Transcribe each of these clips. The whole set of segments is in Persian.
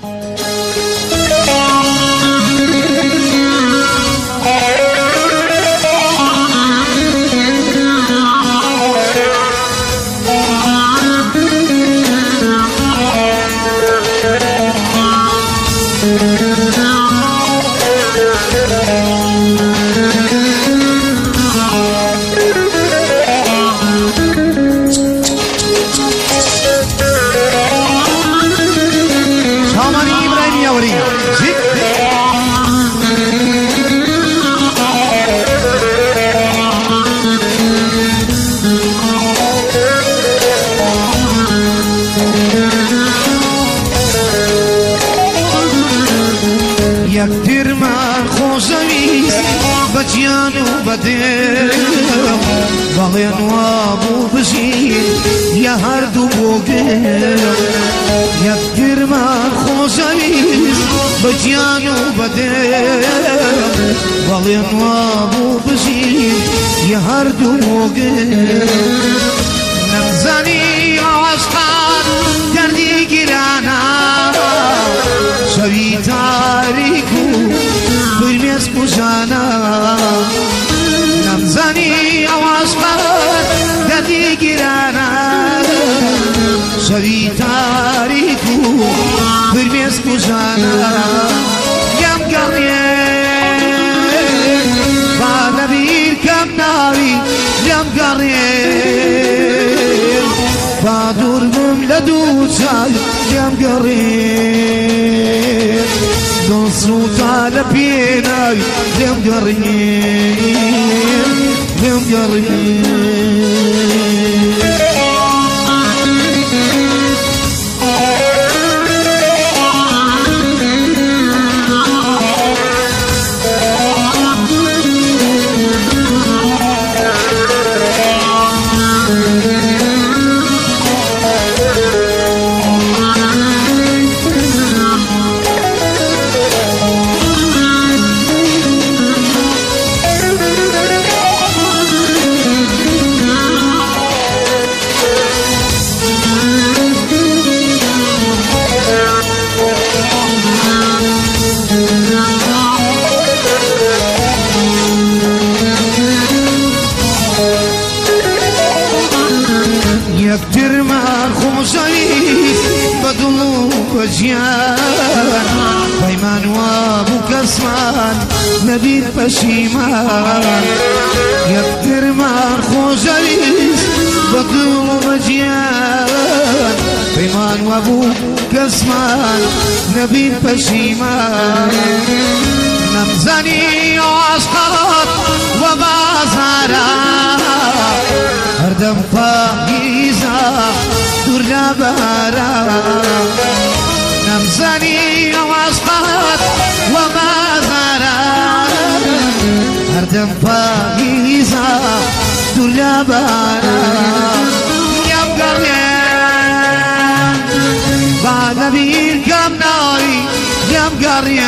یکتر من خوشویست بچیان و بدل باغیان و ابو بشیر یا هر دو بوگل یکتر من خوشویست بچیان و بدل باغیان و ابو بشیر یا هر دو بوگل نمزنی عشقان دردی گرانا شوی تاریکو برمیز کجانا نمزنی عشقان دردی گرانا شوی تاریکو برمیز کجانا یم گریه با نبیر کم ناوی یم گریه با درمم لدو چای یم گریه دون سوتا لپینای یم گریه یم گریه یکتر من خوشویست بدلو بجیان پیمان و ابو کسمان نبیر پشیمان یکتر من خوشویست بدلو بجیان پیمان و ابو کسمان نبیر پشیمان نمزنی عشقات و بازاران هر دم پاییزا دور لبارا نمزنی عشقات و بازارا هر دم پاییزا دور لبارا یم گریم با نبیر کم ناری یم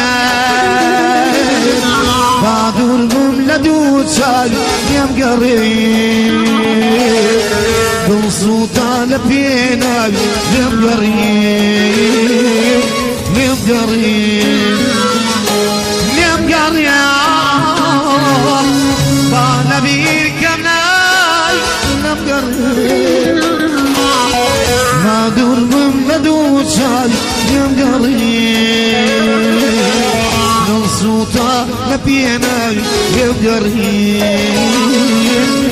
گریم با درمم لدو چای یم گریم دون سوتا لپینای یم گریم یم گریم یم گریم با نبیر کم نای یم گریم ما درمم لدو چای یم گریم دون سوتا لپینای یم گریم